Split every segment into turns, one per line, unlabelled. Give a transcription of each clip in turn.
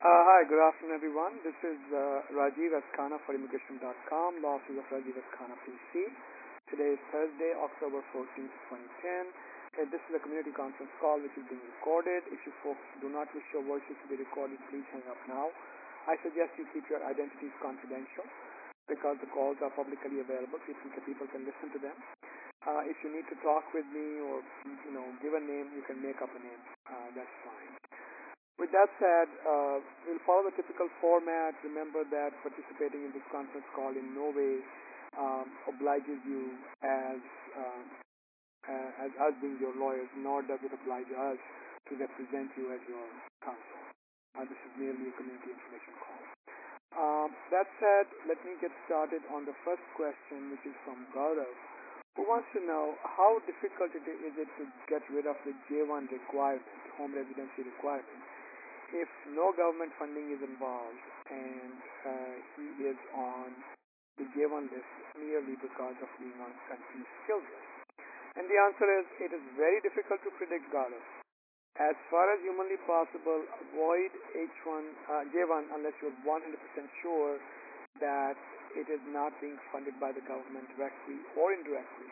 Hi, good afternoon, everyone. This is Rajiv Askhana for Immigration.com, Law Office of Rajiv Askhana, PC. Today is Thursday, October 14th, 2010. This is a community conference call which is being recorded. If you folks do not wish your voices to be recorded, please hang up now. I suggest you keep your identities confidential because the calls are publicly available. People can listen to them. If you need to talk with me or give a name, you can make up a name. That's fine. With that said, we'll follow the typical format. Remember that participating in this conference call in no way obliges you um, as us being your lawyers, nor does it oblige us to represent you as your counsel. This is merely a community information call. That said, let me get started on the first question, which is from Gaurav, who wants to know how difficult is it to get rid of the J1 requirement, home residency requirement, if no government funding is involved and he is on the J1 list merely because of being on country's skills list? And the answer is it is very difficult to predict, Gaurav. As far as humanly possible, avoid J1 unless you're 100% sure that it is not being funded by the government directly or indirectly.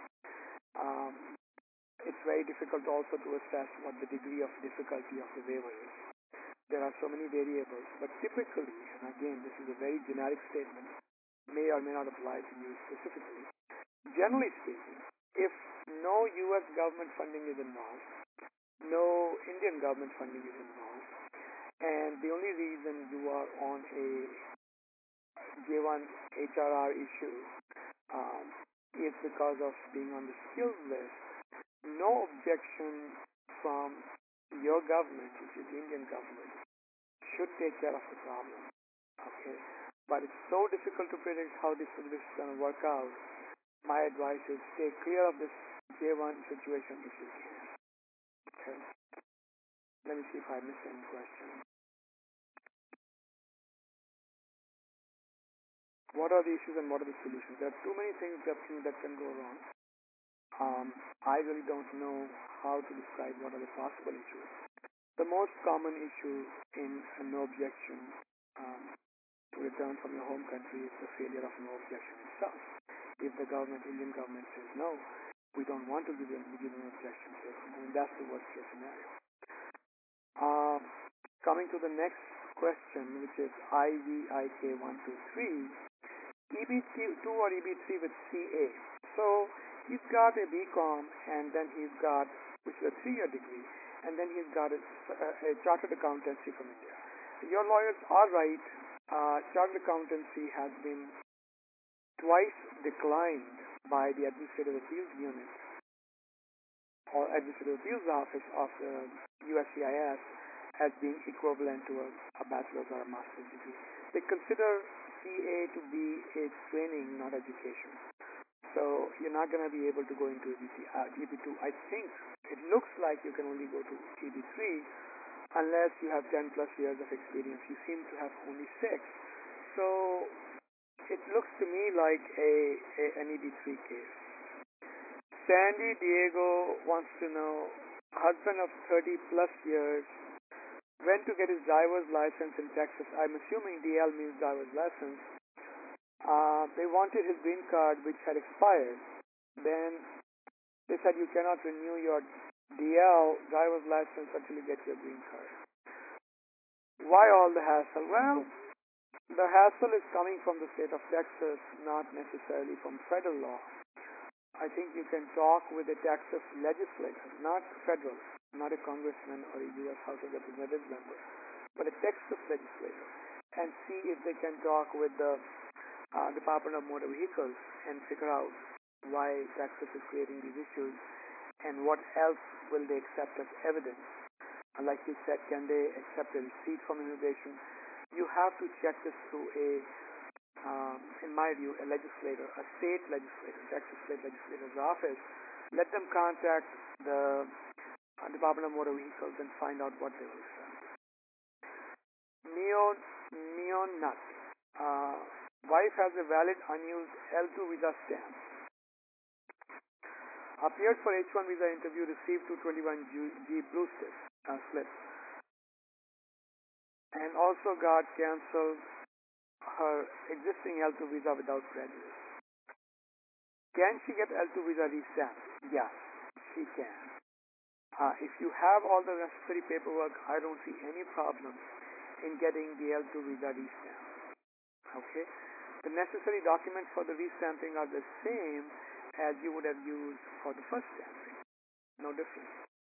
It's very difficult also to assess what the degree of difficulty of the waiver is. There are so many variables, but typically, and again, this is a very generic statement, may or may not apply to you specifically. Generally speaking, if no U.S. government funding is involved, no Indian government funding is involved, and the only reason you are on a J1 HRR issue is because of being on the skills list, no objection from your government, which is the Indian government, should take care of the problem. Okay, but it's so difficult to predict how this is going to work out. My advice is stay clear of this J1 situation if you can. Okay, let me see if I missed any question. What are the issues and what are the solutions? There are too many things that can go wrong. I really don't know how to describe what are the possible issues. The most common issue in a no objection to return from your home country is the failure of no objection itself. If the Indian government says no, we don't want to give you an objection, that's the worst case scenario. Coming to the next question, which is IVIK123, EB2 or EB3 with CA. So he's got a BCom, and then he's got, which is a 3-year degree, and then he's got a chartered accountancy from India. Your lawyers are right. Chartered accountancy has been twice declined by the Administrative Appeals Unit or Administrative Appeals Office of USCIS as being equivalent to a bachelor's or a master's degree. They consider CA to be a training, not education. So you're not going to be able to go into EB2. I think it looks like you can only go to EB3 unless you have 10 plus years of experience. You seem to have only 6. So it looks to me like an EB3 case. Sandy Diego wants to know, husband of 30 plus years, went to get his driver's license in Texas. I'm assuming DL means driver's license. They wanted his green card, which had expired. Then they said you cannot renew your DL driver's license until you get your green card. Why all the hassle? Well, the hassle is coming from the state of Texas, not necessarily from federal law. I think you can talk with a Texas legislator, not federal, not a congressman or a U.S. House of Representatives member, but a Texas legislator, and see if they can talk with the Department of Motor Vehicles and figure out why Texas is creating these issues and what else will they accept as evidence. And like you said, can they accept a receipt from immigration? You have to check this through in my view, a legislator, a state legislator, Texas state legislator's office. Let them contact the Department of Motor Vehicles and find out what they will accept. Neon Nut. Wife has a valid unused L2 visa stamp. Appeared for H1 visa interview, received 221G blue slip. and also got canceled her existing L2 visa without prejudice. Can she get L2 visa re-stamped? Yes, she can. If you have all the necessary paperwork, I don't see any problem in getting the L2 visa re-stamped. Okay? The necessary documents for the re-stamping are the same as you would have used for the first stamping. No difference.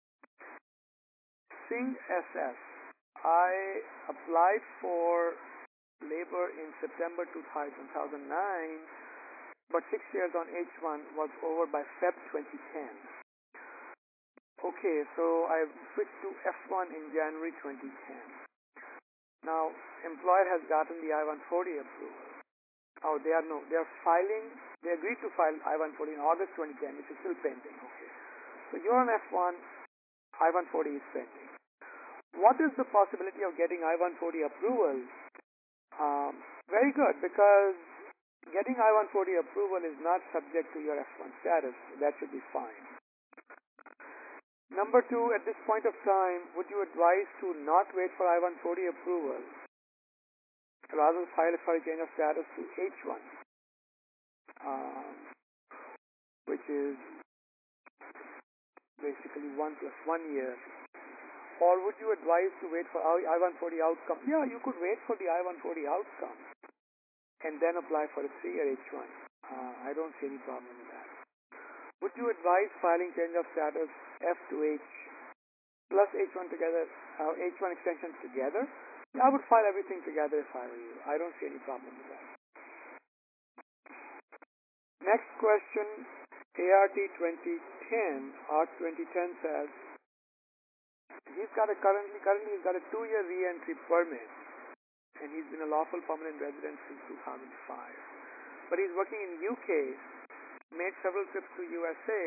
Singh SS. I applied for labor in September 2009, but 6 years on H1 was over by Feb 2010. Okay, so I switched to F1 in January 2010. Now, employer has gotten the I-140 approval. Oh, they are filing, they agreed to file I-140 in August 2010, which is still pending. Okay. So you're on F1, I-140 is pending. What is the possibility of getting I-140 approval? Very good, because getting I-140 approval is not subject to your F1 status. That should be fine. Number two, at this point of time, would you advise to not wait for I-140 approval, rather file for a change of status to H1, which is basically 1 plus 1 year? Or would you advise to wait for I-140 outcome? Yeah, you could wait for the I-140 outcome and then apply for a 3-year H1. I don't see any problem with that. Would you advise filing change of status F to H plus H1 together, H1 extensions together? I would file everything together if I were you. I don't see any problem with that. Next question, ART 2010, ART 2010 says, currently he's got a 2-year re-entry permit, and he's been a lawful permanent resident since 2005. But he's working in UK, made several trips to USA,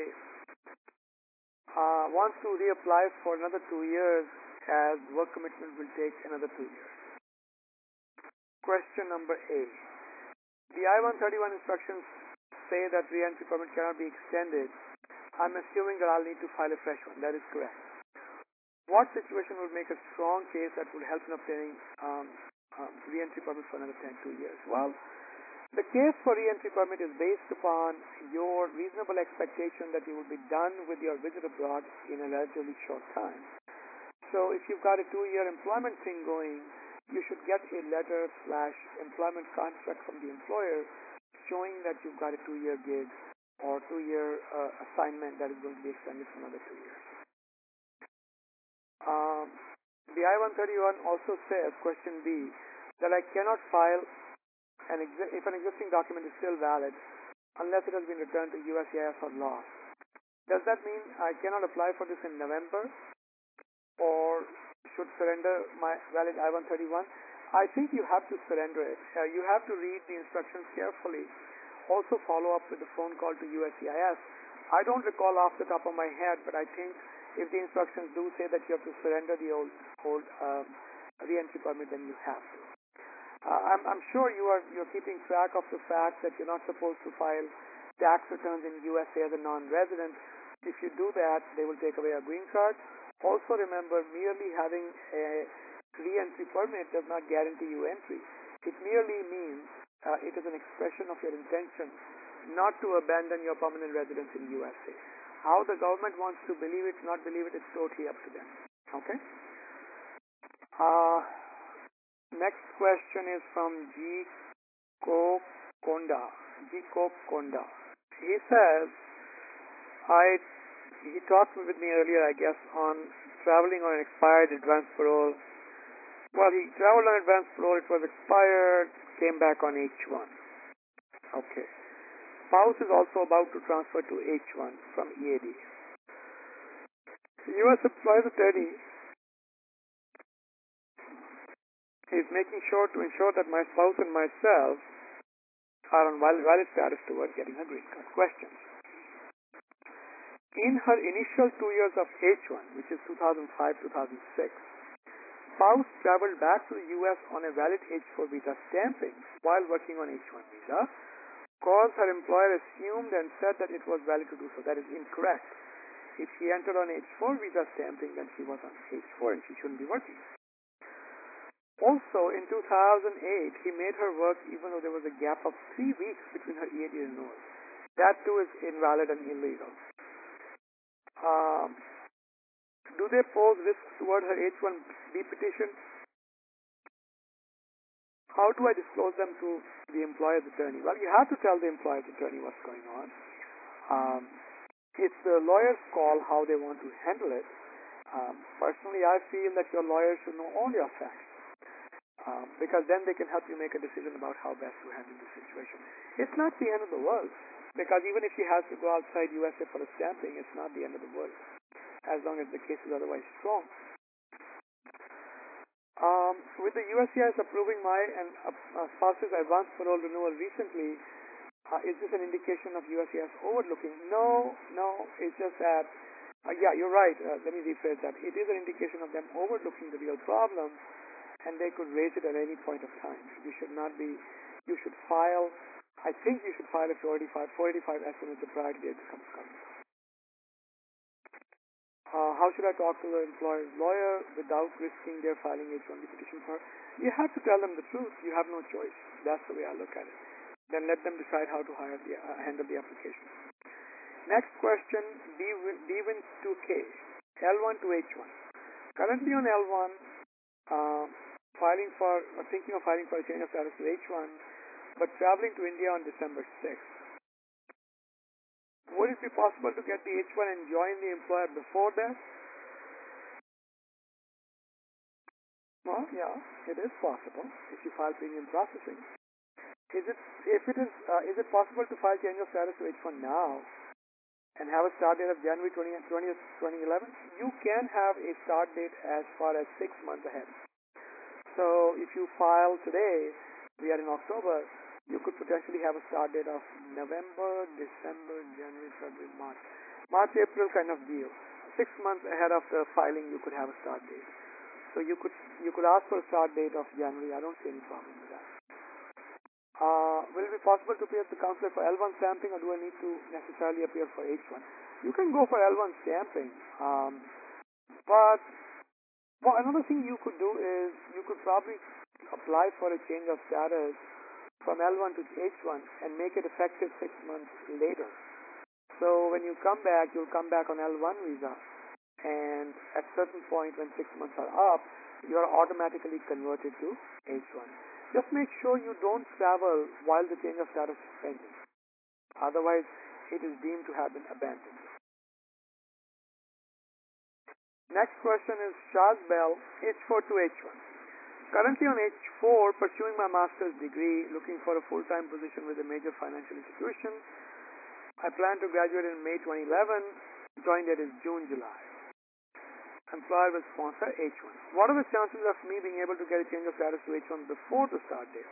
wants to reapply for another 2 years, as work commitment will take another 2 years. Question number A. The I-131 instructions say that re-entry permit cannot be extended. I'm assuming that I'll need to file a fresh one. That is correct. What situation would make a strong case that would help in obtaining re-entry permit for another 2 years? Well, the case for re-entry permit is based upon your reasonable expectation that you will be done with your visit abroad in a relatively short time. So if you've got a 2-year employment thing going, you should get a letter/employment contract from the employer showing that you've got a 2-year gig or 2-year assignment that is going to be extended for another 2 years. The I-131 also says, question B, that I cannot file if an existing document is still valid unless it has been returned to USCIS or lost. Does that mean I cannot apply for this in November or should surrender my valid I-131? I think you have to surrender it. You have to read the instructions carefully. Also follow up with a phone call to USCIS. I don't recall off the top of my head, but I think if the instructions do say that you have to surrender the old re-entry permit, then you have to. I'm sure you're keeping track of the fact that you're not supposed to file tax returns in USA as a non-resident. If you do that, they will take away a green card. Also remember, merely having a re-entry permit does not guarantee you entry. It merely means it is an expression of your intention not to abandon your permanent residence in USA. How the government wants to believe it, not believe it, it's totally up to them. Okay? Next question is from G. Kope Konda. He says, he talked with me earlier, I guess, on traveling on an expired advance parole. Well, he traveled on advance parole, it was expired, came back on H1. Okay. Spouse is also about to transfer to H1 from EAD. The U.S. employer's attorney is making sure to ensure that my spouse and myself are on valid status towards getting a green card. Questions. In her initial 2 years of H1, which is 2005-2006, spouse traveled back to the U.S. on a valid H4 visa stamping while working on H1 visa, cause her employer assumed and said that it was valid to do so. That is incorrect. If she entered on H4 visa stamping, then she was on H4 and she shouldn't be working. Also, in 2008, he made her work even though there was a gap of 3 weeks between her EAD renewal. That too is invalid and illegal. Do they pose risks toward her H-1B petition? How do I disclose them to the employer's attorney? Well, you have to tell the employer's attorney what's going on. It's the lawyer's call how they want to handle it. Personally, I feel that your lawyer should know all your facts because then they can help you make a decision about how best to handle the situation. It's not the end of the world because even if she has to go outside USA for a stamping, it's not the end of the world as long as the case is otherwise strong. With the USCIS approving my and spouse's advance parole renewal recently, is this an indication of USCIS overlooking? No, it's just that, yeah, you're right. Let me rephrase that. It is an indication of them overlooking the real problem, and they could raise it at any point of time. You should file, I think you should file a 485 estimate the prior to the becomes covered. How should I talk to the employer's lawyer without risking their filing H-1B petition for her? You have to tell them the truth. You have no choice. That's the way I look at it. Then let them decide how to handle the application. Next question, D-Win2K, L1 to H1. Currently on L1, thinking of filing for a change of status to H1, but traveling to India on December 6th. Would it be possible to get the H1 and join the employer before that? Well, yeah, it is possible if you file premium processing. Is it possible to file change of status to H1 now and have a start date of January 20th, 2011? You can have a start date as far as 6 months ahead. So if you file today, we are in October, you could potentially have a start date of November, December, January, February, March, April kind of deal. 6 months ahead of the filing, you could have a start date. So you could ask for a start date of January. I don't see any problem with that. Will it be possible to appear at the consulate for L1 stamping, or do I need to necessarily appear for H1? You can go for L1 stamping, but another thing you could do is you could probably apply for a change of status from L1 to H1 and make it effective 6 months later. So when you come back, you'll come back on L1 visa, and at a certain point when 6 months are up, you are automatically converted to H1. Just make sure you don't travel while the change of status is pending. Otherwise, it is deemed to have been abandoned. Next question is Charles Bell, H4 to H1. Currently on H4, pursuing my master's degree, looking for a full-time position with a major financial institution. I plan to graduate in May 2011. Join date is June, July. Employer will sponsor H1. What are the chances of me being able to get a change of status to H1 before the start date?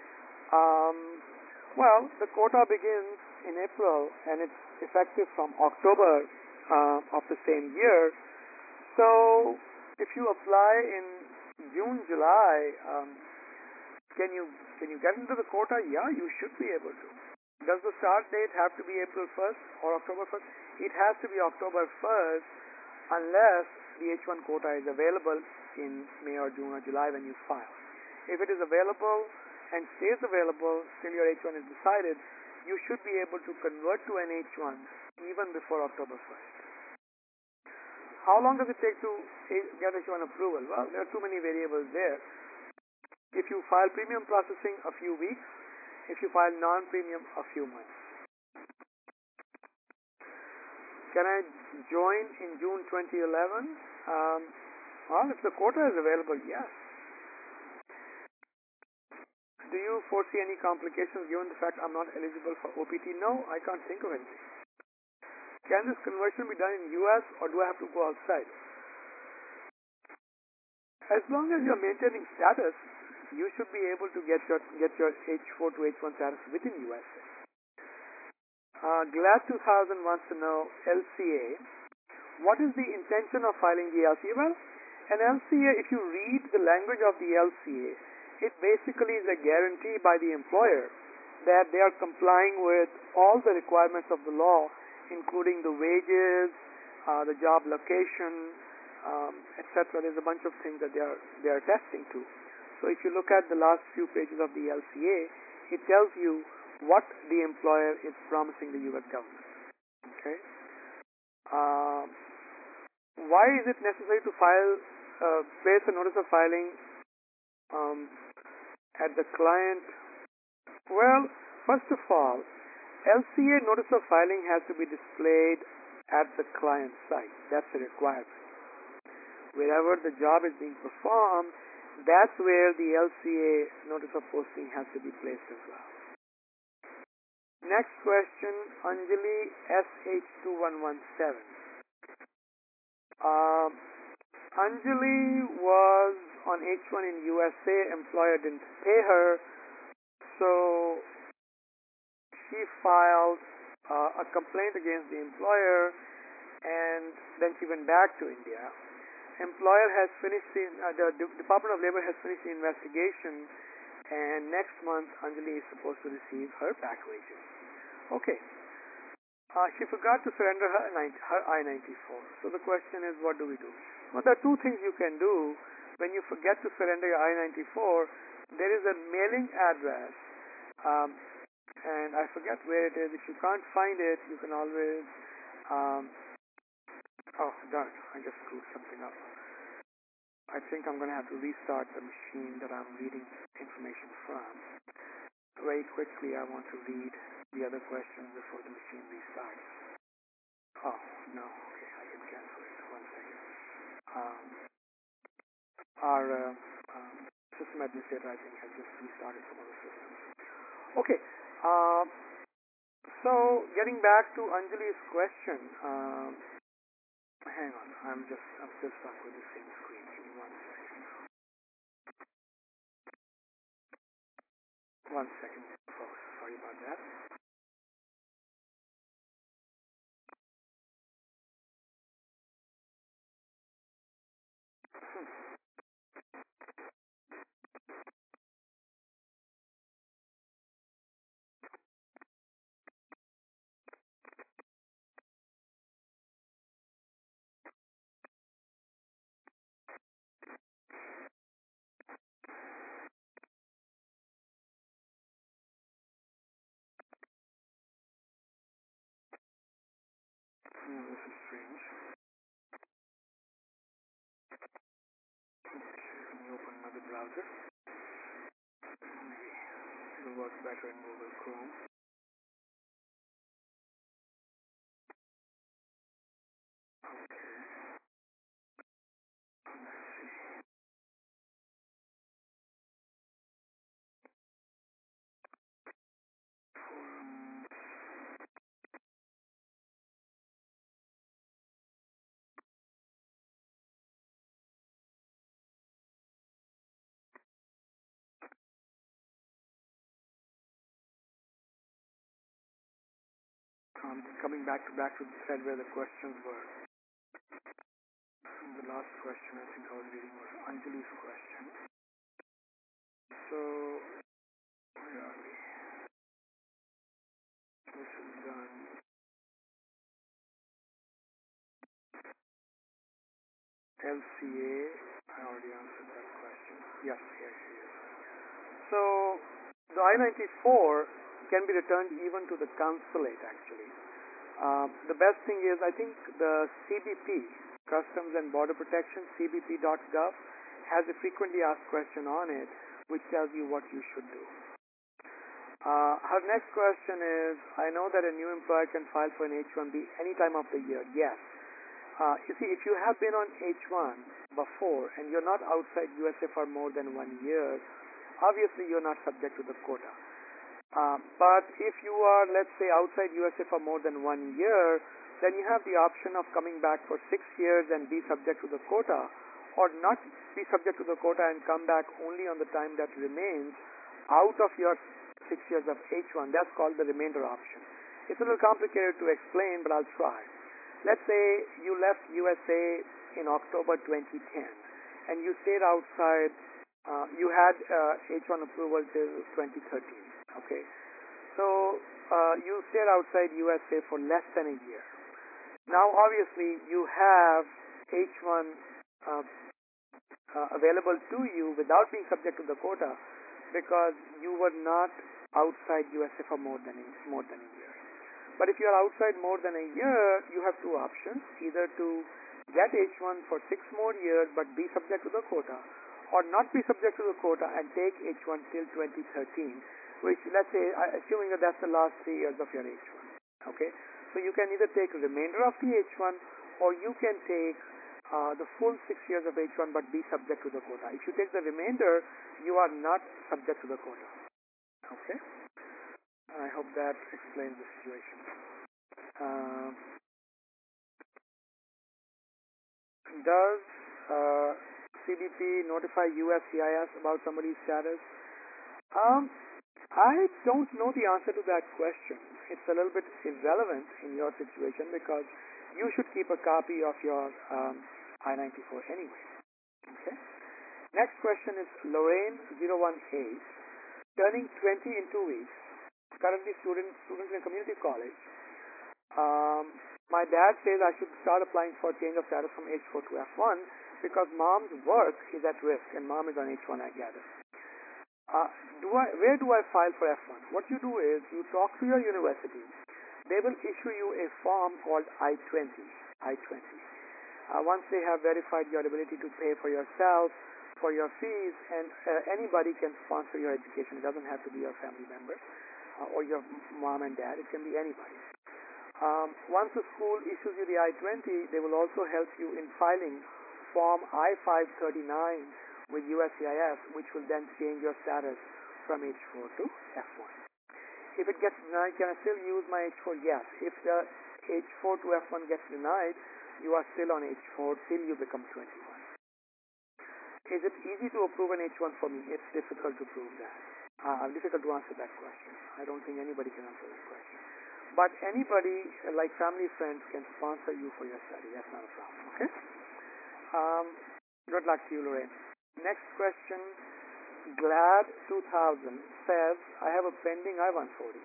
Well, the quota begins in April and it's effective from October of the same year. So if you apply in June, July, can you get into the quota? Yeah, you should be able to. Does the start date have to be April 1st or October 1st? It has to be October 1st unless the H1 quota is available in May or June or July when you file. If it is available and stays available till your H1 is decided, you should be able to convert to an H1 even before October 1st. How long does it take to get H1 approval? Well, there are too many variables there. If you file premium processing, a few weeks. If you file non-premium, a few months. Can I join in June 2011? Well, if the quota is available, yes. Do you foresee any complications given the fact I'm not eligible for OPT? No, I can't think of anything. Can this conversion be done in US or do I have to go outside? As long as you're maintaining status, you should be able to get your H4 to H1 status within USA. Glad 2000 wants to know LCA. What is the intention of filing the LCA? Well, an LCA, if you read the language of the LCA, it basically is a guarantee by the employer that they are complying with all the requirements of the law, including the wages, the job location, etc. There's a bunch of things that they are attesting to. So So if you look at the last few pages of the LCA, it tells you what the employer is promising the U.S. government. Okay. Why is it necessary to place a notice of filing at the client? Well, first of all, LCA notice of filing has to be displayed at the client site. That's a requirement. Wherever the job is being performed, that's where the LCA notice of posting has to be placed as well. Next question, Anjali SH2117. Anjali was on H1 in USA. Employer didn't pay her, so she filed a complaint against the employer, and then she went back to India. Employer has finished the Department of Labor has finished the investigation, and next month Anjali is supposed to receive her back wages. Okay. She forgot to surrender her I-94. So the question is, what do we do? Well, there are two things you can do when you forget to surrender your I-94. There is a mailing address, and I forget where it is. If you can't find it, you can always... oh, darn, I just screwed something up. I think I'm going to have to restart the machine that I'm reading information from. Very quickly, I want to read the other questions before the machine restarts. Oh, no. Okay, I can cancel it. 1 second. Our system administrator, I think, has just restarted some of the systems. Okay. So, getting back to Anjali's question, hang on, I'm still stuck with the same screen. Give me 1 second. 1 second, folks. Sorry about that. This is strange. Okay, let me open another browser. Maybe it'll work better in Google Chrome. Okay. Let's see. Coming back to the thread where the questions were. The last question I think I was reading was Anjali's question. So, where are we? This is done. LCA, I already answered that question. Yes, here she is. So, the I-94 can be returned even to the consulate, actually. The best thing is, I think the CBP, Customs and Border Protection, cbp.gov, has a frequently asked question on it, which tells you what you should do. Her next question is, I know that a new employer can file for an H-1B any time of the year. Yes. You see, if you have been on H-1 before and you're not outside USA for more than 1 year, obviously you're not subject to the quota. But if you are, let's say, outside USA for more than 1 year, then you have the option of coming back for 6 years and be subject to the quota, or not be subject to the quota and come back only on the time that remains out of your 6 years of H1. That's called the remainder option. It's a little complicated to explain, but I'll try. Let's say you left USA in October 2010, and you stayed outside, you had H1 approval till 2013. Okay, so you stayed outside USA for less than a year. Now, obviously, you have H1 available to you without being subject to the quota because you were not outside USA for more than a year. But if you are outside more than a year, you have two options: either to get H1 for 6 more years but be subject to the quota, or not be subject to the quota and take H1 till 2013, which, let's say, assuming that that's the last 3 years of your H1. Okay, so you can either take the remainder of the H1, or you can take the full 6 years of H1 but be subject to the quota. If you take the remainder, you are not subject to the quota. Okay, I hope that explains the situation. Does CBP notify USCIS about somebody's status? I don't know the answer to that question. It's a little bit irrelevant in your situation because you should keep a copy of your I-94 anyway. Okay. Next question is Lorraine018, turning 20 in 2 weeks. Currently student in a community college. My dad says I should start applying for change of status from H4 to F1 because mom's work is at risk and mom is on H1, I gather. Where do I file for F1? What you do is you talk to your university. They will issue you a form called I-20. Once they have verified your ability to pay for yourself, for your fees, and anybody can sponsor your education. It doesn't have to be your family member or your mom and dad. It can be anybody. Once the school issues you the I-20, they will also help you in filing Form I-539 with USCIS, which will then change your status from H4 to F1. If it gets denied, can I still use my H4? Yes. If the H4 to F1 gets denied, you are still on H4 till you become 21. Is it easy to approve an H1 for me? It's difficult to prove that. Difficult to answer that question. I don't think anybody can answer that question. But anybody, like family, friends, can sponsor you for your study. That's not a problem. Okay? Good luck to you, Lorraine. Next question. Glad2000 says, I have a pending I-140.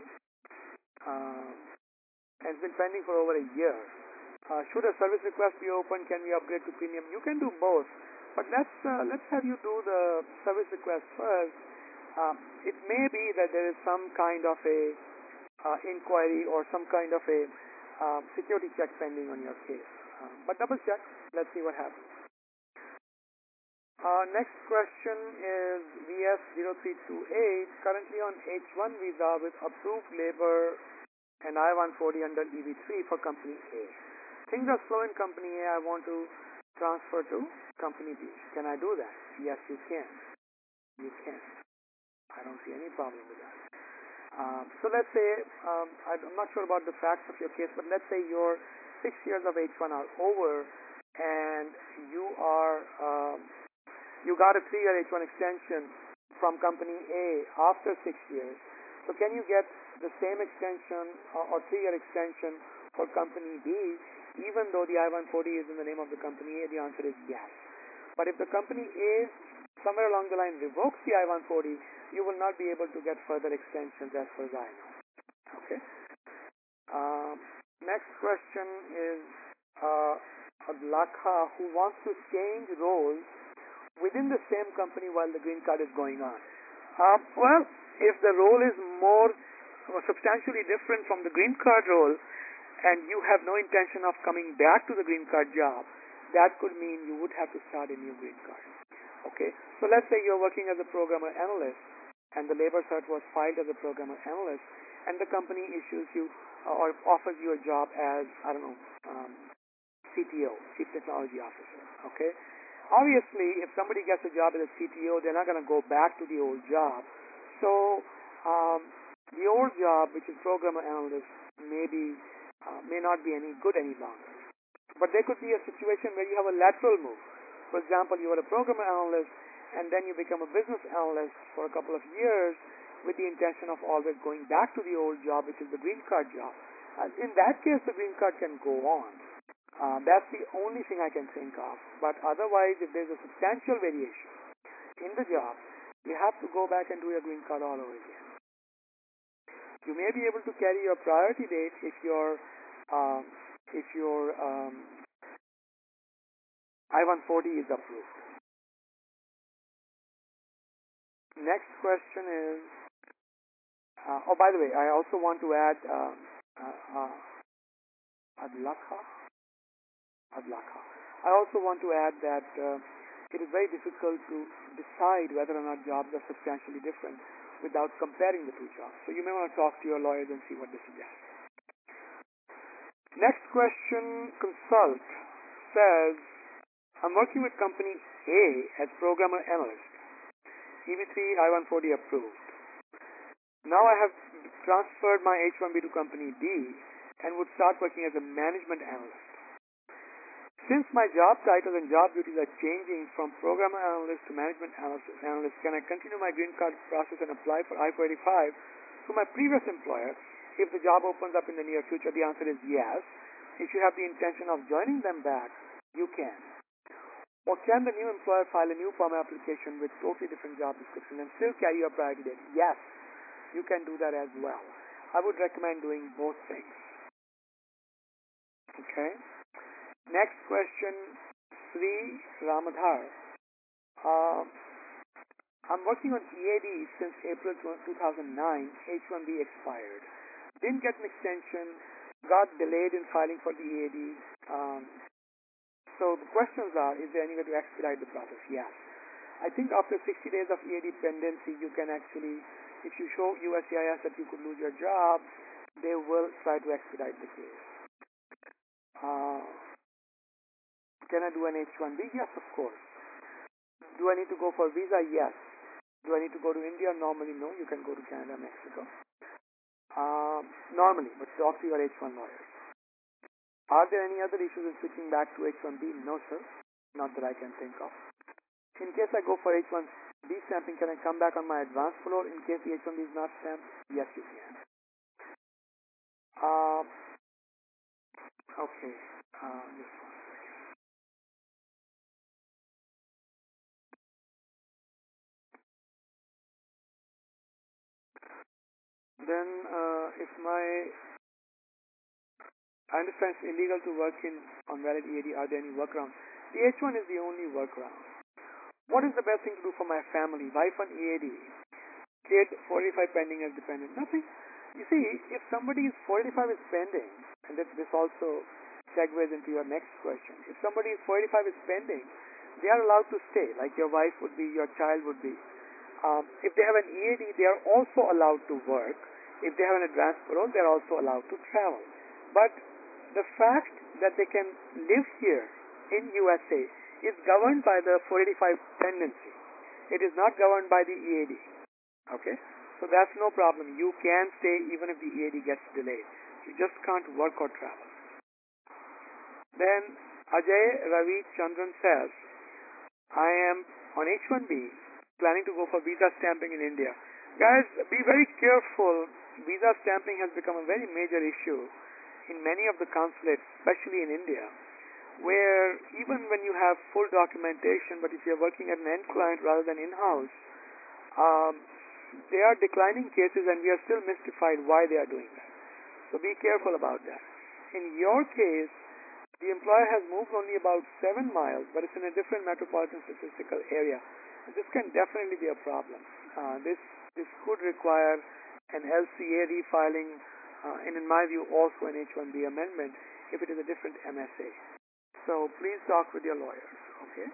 And it's been pending for over a year. Should a service request be open? Can we upgrade to premium? You can do both. But let's have you do the service request first. It may be that there is some kind of a inquiry or some kind of a security check pending on your case. But double check. Let's see what happens. Next question is VS0328, currently on H1 visa with approved labor and I-140 under EB3 for company A. Things are slow in company A. I want to transfer to company B. Can I do that? Yes, you can. You can. I don't see any problem with that. So let's say, I'm not sure about the facts of your case, but let's say your 6 years of H1 are over and you got a 3-year H1 extension from company A after 6 years. So can you get the same extension or 3-year extension for company B even though the I-140 is in the name of the company A? The answer is yes. But if the company A somewhere along the line revokes the I-140, you will not be able to get further extensions as far as I know. Okay. Next question is Lakha, who wants to change roles within the same company while the green card is going on. Well, if the role is more substantially different from the green card role and you have no intention of coming back to the green card job, that could mean you would have to start a new green card. Okay, so let's say you're working as a programmer analyst and the labor cert was filed as a programmer analyst and the company issues you or offers you a job as, I don't know, CTO, Chief Technology Officer. Okay, obviously if somebody gets a job as a CTO, they're not going to go back to the old job. So the old job, which is programmer analyst, may not be any good any longer. But there could be a situation where you have a lateral move. For example, you are a programmer analyst and then you become a business analyst for a couple of years with the intention of always going back to the old job, which is the green card job. In that case, the green card can go on. That's the only thing I can think of. But otherwise, if there's a substantial variation in the job, you have to go back and do your green card all over again. You may be able to carry your priority date if your I-140 is approved. Next question is, oh, by the way, I also want to add Adlakha. I also want to add that it is very difficult to decide whether or not jobs are substantially different without comparing the two jobs. So you may want to talk to your lawyers and see what they suggest. Next question, Consult says, I'm working with company A as programmer analyst. EB3 I-140 approved. Now I have transferred my H-1B to company D and would start working as a management analyst. Since my job titles and job duties are changing from programmer analyst to management analyst, can I continue my green card process and apply for I-485 to my previous employer if the job opens up in the near future? The answer is yes. If you have the intention of joining them back, you can. Or can the new employer file a new form application with totally different job description and still carry your priority date? Yes, you can do that as well. I would recommend doing both things. Okay. Next question, Sri Ramadhar. I'm working on EAD since April 2009. H-1B expired. Didn't get an extension. Got delayed in filing for the EAD. So the questions are, is there any way to expedite the process? Yes. I think after 60 days of EAD pendency, you can actually, if you show USCIS that you could lose your job, they will try to expedite the case. Can I do an H-1B? Yes, of course. Do I need to go for visa? Yes. Do I need to go to India? Normally, no. You can go to Canada, Mexico. Normally, but talk to your H-1 lawyers. Are there any other issues in switching back to H-1B? No, sir. Not that I can think of. In case I go for H-1B stamping, can I come back on my advance parole in case the H-1B is not stamped? Yes, you can. Okay. Just one second. Then, if I understand it's illegal to work on valid EAD, are there any workarounds? The H-1 is the only workaround. What is the best thing to do for my family? Wife on EAD. Kid 45 pending as dependent. Nothing. You see, if somebody is 45 is pending, and this also segues into your next question. If somebody is 45 is pending, they are allowed to stay, like your wife would be, your child would be. If they have an EAD, they are also allowed to work. If they have an advance parole, they are also allowed to travel. But the fact that they can live here in USA is governed by the 485 pendency. It is not governed by the EAD. Okay? So that's no problem. You can stay even if the EAD gets delayed. You just can't work or travel. Then Ajay Ravi Chandran says, I am on H-1B planning to go for visa stamping in India. Guys, be very careful. Visa stamping has become a very major issue in many of the consulates, especially in India, where even when you have full documentation, but if you're working at an end client rather than in-house, they are declining cases and we are still mystified why they are doing that. So be careful about that. In your case, the employer has moved only about 7 miles, but it's in a different metropolitan statistical area. This can definitely be a problem. This could require an LCA refiling, and in my view also an H-1B amendment if it is a different MSA. So please talk with your lawyers, okay?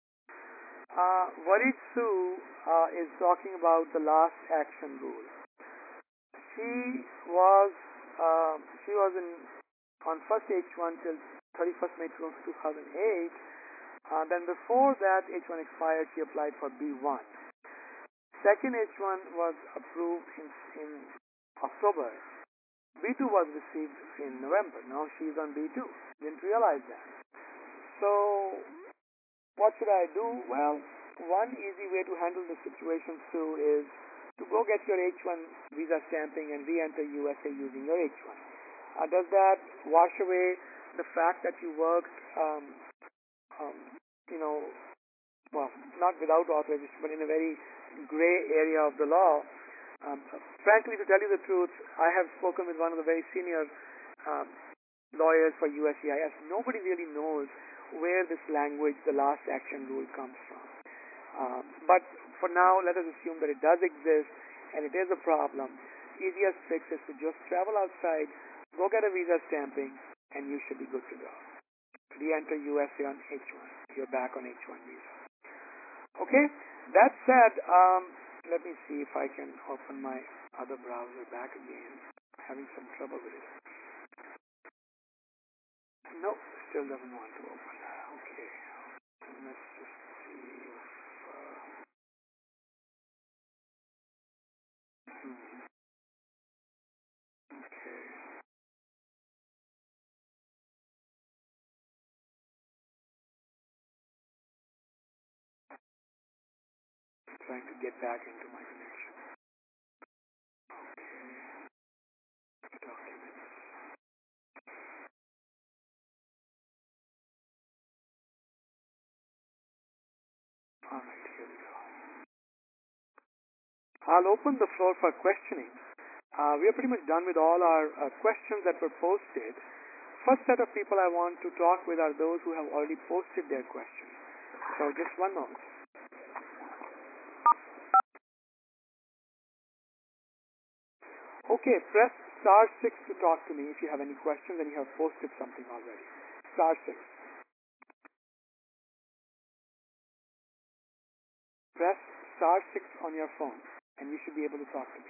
Warid Sue is talking about the last action rule. She was on first H1 till 31st May 2008. Then before that H1 expired, she applied for B1. Second H1 was approved in October. B2 was received in November. Now she's on B2. Didn't realize that. So what should I do? Well, one easy way to handle the situation, Sue, is to go get your H1 visa stamping and re-enter USA using your H1. Does that wash away the fact that you worked, well, not without authorization, but in a very gray area of the law? Frankly, to tell you the truth, I have spoken with one of the very senior lawyers for USCIS. Nobody really knows where this language, the last action rule, comes from. But for now, let us assume that it does exist and it is a problem. Easiest fix is to just travel outside, go get a visa stamping, and you should be good to go. Re-enter USA on H1. You're back on H1 visa. Okay, that said, let me see if I can open my other browser back again. I'm having some trouble with it. Nope, still doesn't want to open. Okay, let's just see if... okay. Trying to get back into my connection. Okay, documents. Alright, here we go. I'll open the floor for questioning. We are pretty much done with all our questions that were posted. First set of people I want to talk with are those who have already posted their questions. So just one moment. Okay, press star 6 to talk to me if you have any questions and you have posted something already. Star 6. Press star 6 on your phone and you should be able to talk to me.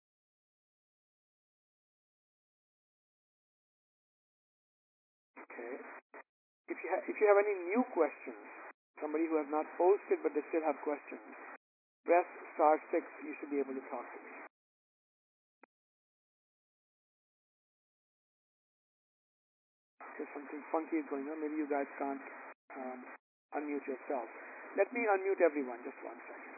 Okay. If you have any new questions, somebody who has not posted but they still have questions, press star 6. You should be able to talk to me. Okay, something funky is going on. Maybe you guys can't unmute yourself. Let me unmute everyone. Just one second.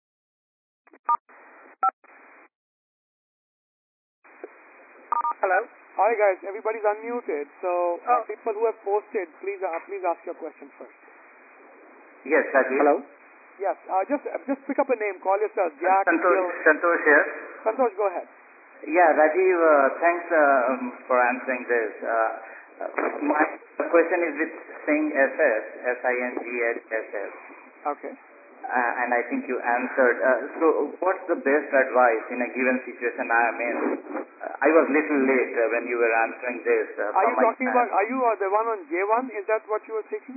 Hello.
All right, guys. Everybody's unmuted. So people who have posted, please ask your question first.
Yes, Rajiv. Hello.
Yes. Just pick up a name. Call yourself Jack.
Santosh here.
Santosh, go ahead.
Yeah, Rajiv. Thanks for answering this. My question is with Singh SS, SINGHSS.
Okay.
And I think you answered. So what's the best advice in a given situation I am in? I was little late when you were answering this.
Are you talking about, are you the one on J1? Is that what you were taking?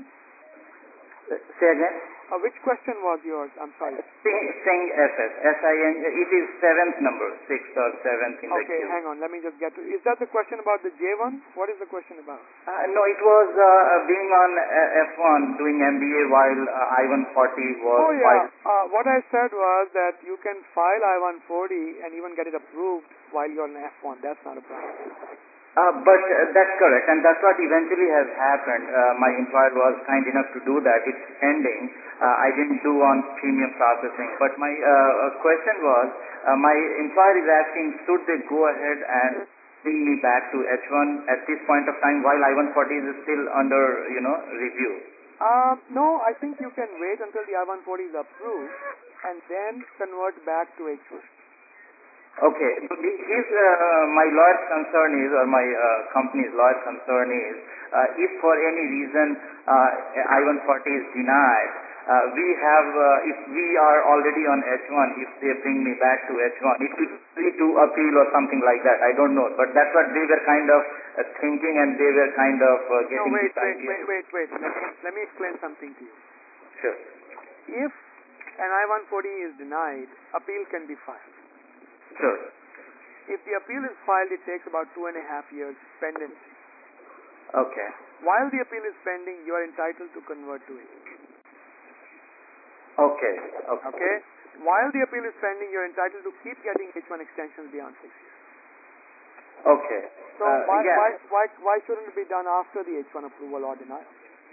Say again?
Which question was yours? I'm sorry.
Singh SS, SIN, it is 7th number, 6th or 7th in the queue.
Okay, hang on. Let me just get to it. Is that the question about the J1? What is the question about?
No, it was being on F1 doing MBA while I-140 was...
Oh, yeah. What I said was that you can file I-140 and even get it approved while you're on F1. That's not a problem.
But that's correct, and that's what eventually has happened. My employer was kind enough to do that. It's pending. I didn't do on premium processing. But my question was, my employer is asking, should they go ahead and bring me back to H1 at this point of time while I-140 is still under, review?
No, I think you can wait until the I-140 is approved and then convert back to H1.
Okay. So my lawyer's concern is, or my company's lawyer's concern is, if for any reason I-140 is denied, if we are already on H1, if they bring me back to H1, it could lead to appeal or something like that. I don't know. But that's what they were kind of thinking, and they were kind of getting this idea.
Wait. Let me explain something to you.
Sure.
If an I-140 is denied, appeal can be filed.
Sure.
If the appeal is filed, it takes about 2.5 years pendency.
Okay.
While the appeal is pending, you are entitled to convert to it.
Okay.
While the appeal is pending, you are entitled to keep getting H1 extensions beyond 6 years.
Okay.
So why shouldn't it be done after the H1 approval or denial?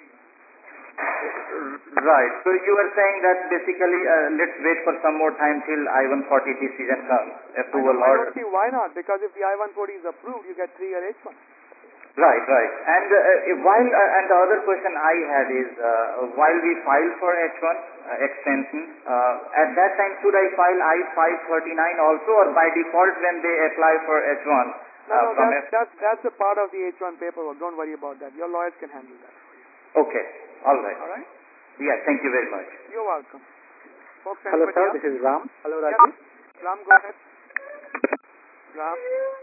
Right. So you were saying that basically let's wait for some more time till I-140 decision comes, approval
I
order.
don't see why not, because if the I-140 is approved, you get 3-year H1.
Right. And and the other question I had is, while we file for H1 extension, at that time should I file I-539 also, or by default when they apply for H1?
No, that's a part of the H1 paperwork. Don't worry about that. Your lawyers can handle that.
Okay. All right.
All right?
Yeah, thank you very much.
You're welcome. Folks,
Hello,
anybody
sir.
else?
This is Ram. Hello,
Yeah.
Rajesh.
Ram, go ahead. Ram?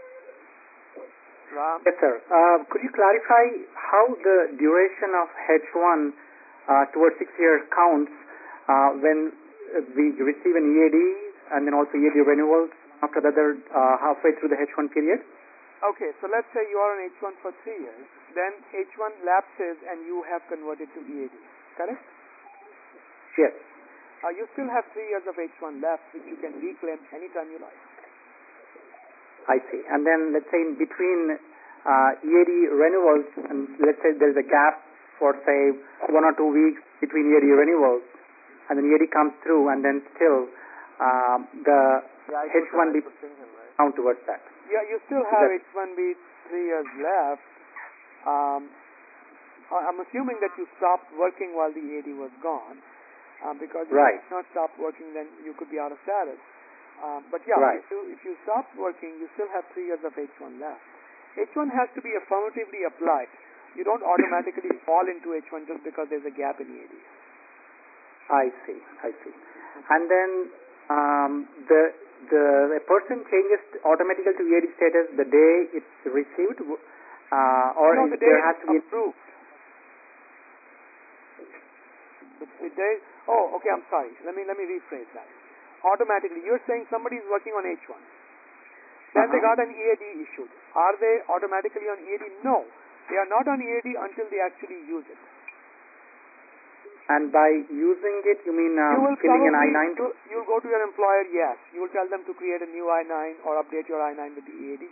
Ram?
Yes, sir. Could you clarify how the duration of H1 towards 6 years counts when we receive an EAD and then also EAD renewals after the other halfway through the H1 period?
Okay, so let's say you are on H1 for 3 years, then H1 lapses and you have converted to EAD, correct?
Yes.
You still have 3 years of H1 left, which you can reclaim anytime you like.
I see. And then let's say in between EAD renewals, and let's say there's a gap for say 1 or 2 weeks between EAD renewals, and then EAD comes through, and then still the H1B count towards that.
Yeah, you still have H1B 3 years left. I'm assuming that you stopped working while the EAD was gone, because if
Right.
you did not stop working, then you could be out of status. But yeah,
Right.
if you stop working, you still have 3 years of H1 left. H1 has to be affirmatively applied. You don't automatically fall into H1 just because there's a gap in EAD.
I see. And then a person changes automatically to EAD status the day it's received, or
no, the day
there has to be
approved. The day. Oh, okay. I'm sorry. Let me rephrase that. Automatically, you're saying somebody is working on H1. Then they got an EAD issued. Are they automatically on EAD? No, they are not on EAD until they actually use it.
And by using it, you mean
You will
filling an
probably,
I-9?
You'll go to your employer, yes. You will tell them to create a new I-9 or update your I-9 with the EAD.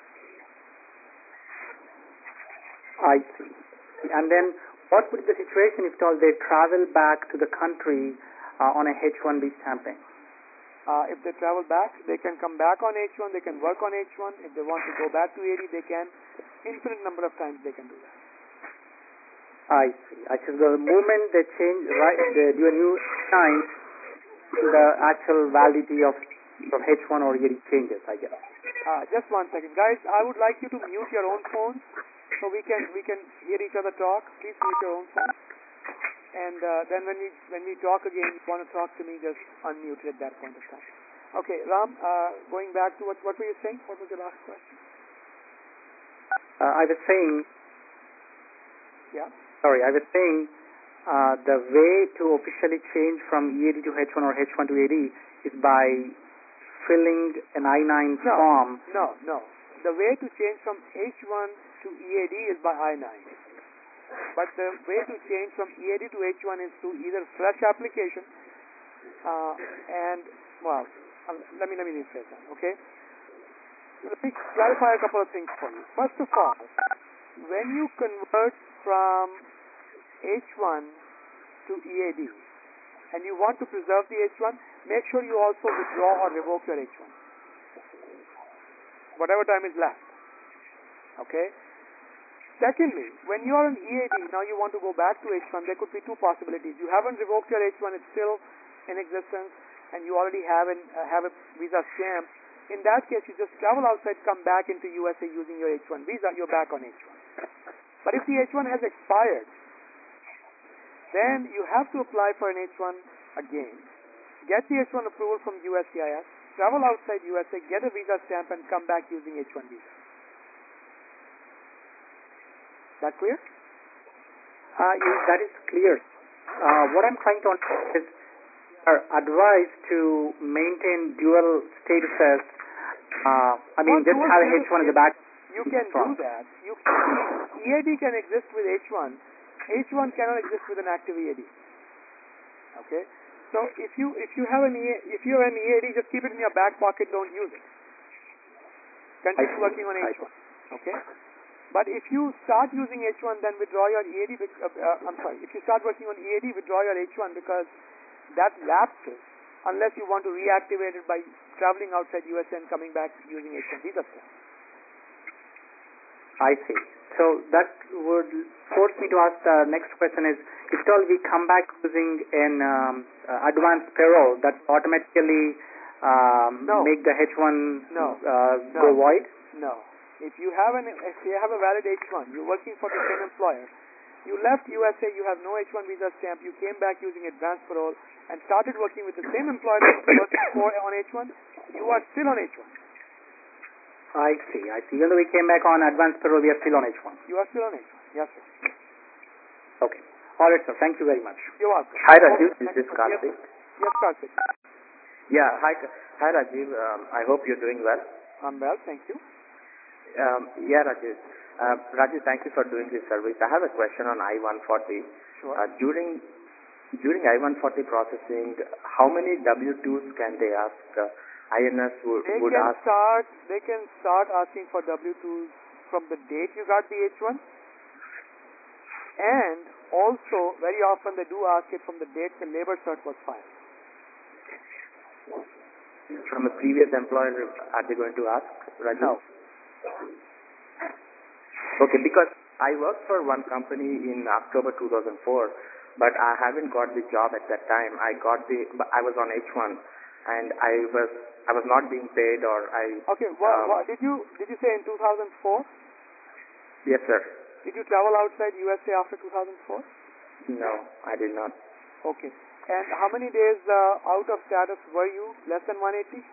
I see. And then what would be the situation if at all they travel back to the country on a H-1B stamping?
If they travel back, they can come back on H1, they can work on H1. If they want to go back to EAD, they can. Infinite number of times they can do that.
I see. The moment they change, they do a new sign, the actual validity of H1 or EAD changes, I guess.
Just 1 second, guys. I would like you to mute your own phones so we can hear each other talk. Please mute your own phones. And then when we talk again, you want to talk to me, just unmute it at that point of time. Okay, Ram. Going back to what were you saying? What was your last question?
I was saying.
Yeah.
Sorry, I was saying the way to officially change from EAD to H1 or H1 to EAD is by filling an I-9 form.
No. The way to change from H1 to EAD is by I-9. But the way to change from EAD to H1 is through either fresh application let me rephrase that, okay? Let me clarify a couple of things for you. First of all, when you convert from H1 to EAD and you want to preserve the H1, make sure you also withdraw or revoke your H1. Whatever time is left. Okay? Secondly, when you are on EAD, now you want to go back to H1, there could be two possibilities. You haven't revoked your H1, it's still in existence, and you already have a visa stamp. In that case, you just travel outside, come back into USA using your H1 visa, you're back on H1. But if the H1 has expired, then you have to apply for an H1 again. Get the H1 approval from USCIS, travel outside USA, get a visa stamp, and come back using H1 visa. That clear?
That is clear. What I'm trying to understand is are advised to maintain dual statuses. Just have H1 in the back.
You can do that. EAD can exist with H1. H1 cannot exist with an active EAD. Okay. So if you have an EAD, just keep it in your back pocket. Don't use it. Continue working on H1. Okay. But if you start using H1, then withdraw your EAD. If you start working on EAD, withdraw your H1 because that lapses unless you want to reactivate it by traveling outside USA and coming back using H1 visa stamp.
I see. So that would force me to ask the next question is, if at all we come back using an advanced payroll, that automatically make the H1 go void?
No. If you have a valid H1, you're working for the same employer, You left USA, you have no H-1 visa stamp, you came back using advanced parole and started working with the same employer that you worked for on H-1, you are still on H-1.
I see. Even though we came back on advanced parole, we are still on H1.
You are still on H-1. Yes, sir.
Okay. All right, sir. Thank you very much.
You're welcome.
Hi, Rajiv. This is Karthik.
Yes, Karthik.
Yeah, hi, Rajiv. I hope you're doing well.
I'm well, thank you.
Yeah, Rajiv. Rajiv, thank you for doing this service. I have a question on I-140.
Sure.
During I-140 processing, how many W-2s can they ask? INS would ask.
They can start asking for W-2s from the date you got the H-1, and also very often they do ask it from the date the labor cert was filed.
From a previous employer, are they going to ask, Rajiv?
No.
Okay, because I worked for one company in October 2004, but I haven't got the job at that time. I was on H1, and I was not being paid, or I.
Okay. Did you say in 2004?
Yes, sir.
Did you travel outside USA after 2004?
No, I did not.
Okay. And how many days out of status were you? Less than 180?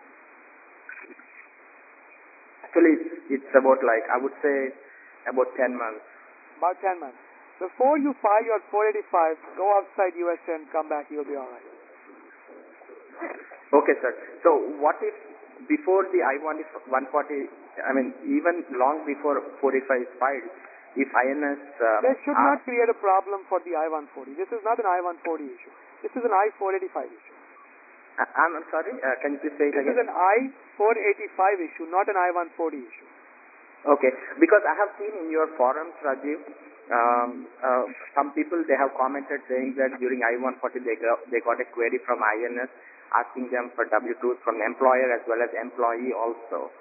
Actually, it's about I would say about 10 months.
About 10 months. Before you file your 485, go outside USA and come back. You'll be all right.
Okay, sir. So what if before the I-140, even long before 45 is filed, if INS...
They should not create a problem for the I-140. This is not an I-140 issue. This is an I-485 issue.
I'm sorry? Can you please say it again?
This is an I-485 issue, not an I-140 issue.
Okay. Because I have seen in your forums, Rajiv, some people, they have commented saying that during I-140 they got a query from INS asking them for W-2s from employer as well as employee also.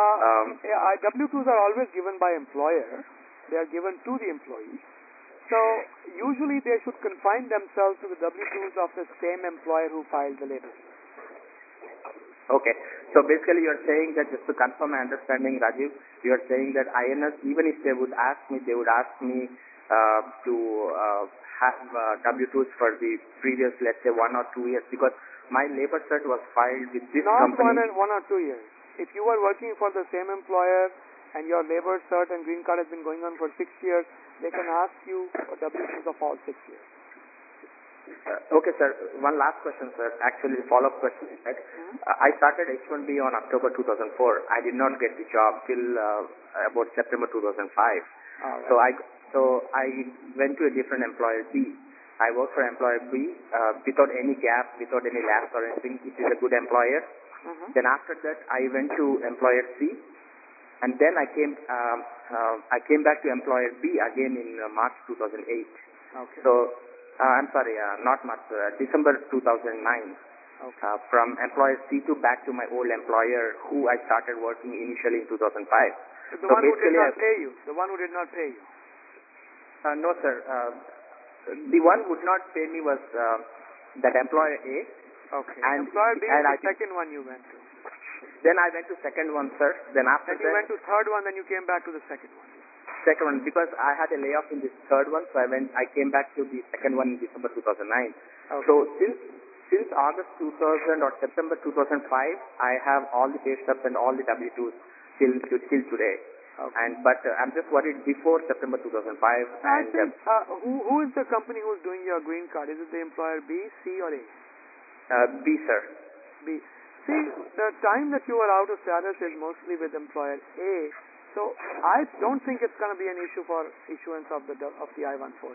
W-2s are always given by employer. They are given to the employee. So usually they should confine themselves to the W-2s of the same employer who filed the labor.
Okay. So basically you're saying that, just to confirm my understanding, Rajiv, you're saying that INS, even if they would ask me, they would ask me to have W-2s for the previous, let's say, 1 or 2 years, because my labor cert was filed with this company.
Not 1 or 2 years. If you are working for the same employer and your labor cert and green card has been going on for 6 years, they can ask you for W-2s of all 6 years.
Okay, sir. One last question, sir. Actually, follow-up question. Right? I started H-1B on October 2004. I did not get the job till about September 2005.
Right.
So I went to a different employer, B. I worked for employer B without any gap, without any lapse or anything. It is a good employer. Then after that, I went to employer C, and then I came back to employer B again in March 2008.
Okay.
So I'm sorry, not March, December 2009.
Okay.
From employer C2 back to my old employer, who I started working initially in 2005.
The one who did not pay you. The one who did not pay you.
No, sir. The one who would not pay me was that employer A.
Okay. And employer B is the second one you went to.
Then I went to second one, sir. Then after
that, you went to third one, then you came back to the second one.
Second one, because I had a layoff in this third one, so I came back to the second one in December 2009.
Okay.
So since August 2000 or September 2005, I have all the pay stubs and all the W-2s till today.
Okay.
But I'm just worried before September 2005.
I think, who is the company who's doing your green card? Is it the employer B, C, or A?
B, sir.
B. See, the time that you are out of status is mostly with employer A. So I don't think it's going to be an issue for issuance of the I-140.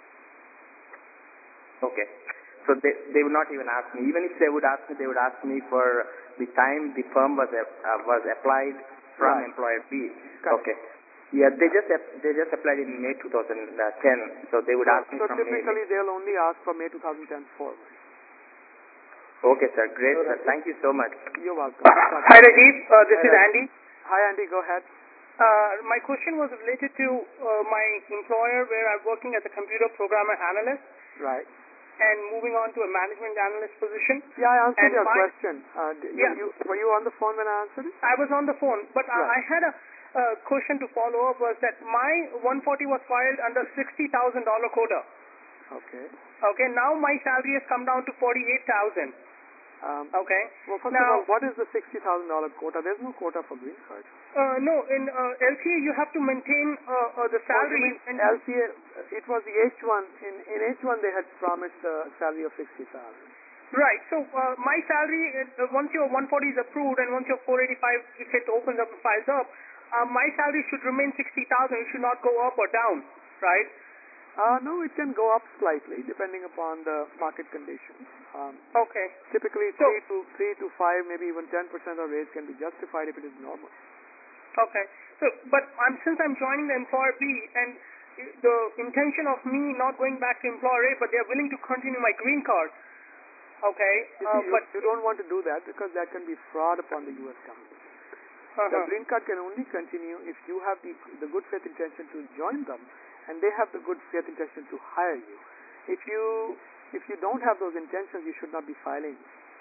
Okay. So they would not even ask me. Even if they would ask me, they would ask me for the time the firm was applied from
right.
employer B.
Correct.
Okay. Yeah, they just applied in May 2010. So they would ask me from May. So
typically they'll only ask from May 2010 forward.
Okay, sir. Great, sir. Thank you so much.
You're welcome.
Hi, Rajiv. This is Andy.
Hi, Andy. Go ahead.
My question was related to my employer where I'm working as a computer programmer analyst.
Right.
And moving on to a management analyst position.
Yeah, I answered your question.
Yeah.
Were you on the phone when I answered it?
I was on the phone, but
right.
I had question to follow up was that my 140 was filed under $60,000 quota.
Okay.
Okay, now my salary has come down to 48,000. Okay.
Well, first
Now-
of all, what is the $60,000 quota? There's no quota for green card.
No, in LCA you have to maintain the salary.
In LCA, it was the H1. In H1 they had promised a salary of 60,000.
Right. So my salary, once your 140 is approved and once your 485, if it opens up and files up, my salary should remain 60,000. It should not go up or down, right?
No, it can go up slightly depending upon the market conditions.
Okay.
Typically,
So-
3 to 5, maybe even 10% of raise can be justified if it is normal.
Okay. So, but since I'm joining the employer B, and the intention of me not going back to employer A, but they are willing to continue my green card. Okay.
You see,
But
you don't want to do that because that can be fraud upon the U.S. government. The green card can only continue if you have the good faith intention to join them, and they have the good faith intention to hire you. If you don't have those intentions, you should not be filing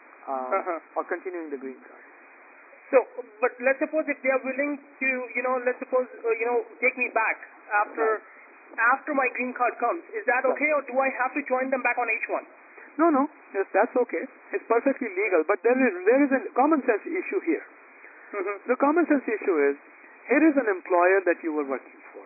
or continuing the green card.
So, but let's suppose if they are willing to, let's suppose, take me back after my green card comes, is that okay, or do I have to join them back on H1?
No. Yes, that's okay. It's perfectly legal, but there is a common sense issue here. The common sense issue is, here is an employer that you were working for.